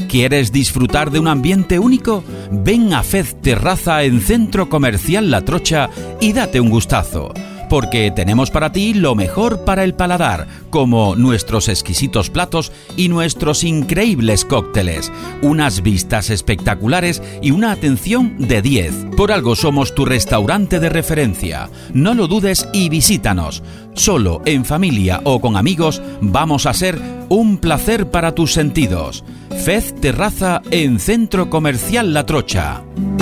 ¿Quieres disfrutar de un ambiente único? Ven a Fez Terraza en Centro Comercial La Trocha y date un gustazo. Porque tenemos para ti lo mejor para el paladar, como nuestros exquisitos platos y nuestros increíbles cócteles, unas vistas espectaculares y una atención de 10. Por algo somos tu restaurante de referencia. No lo dudes y visítanos. Solo, en familia o con amigos, vamos a ser un placer para tus sentidos. Fez Terraza en Centro Comercial La Trocha.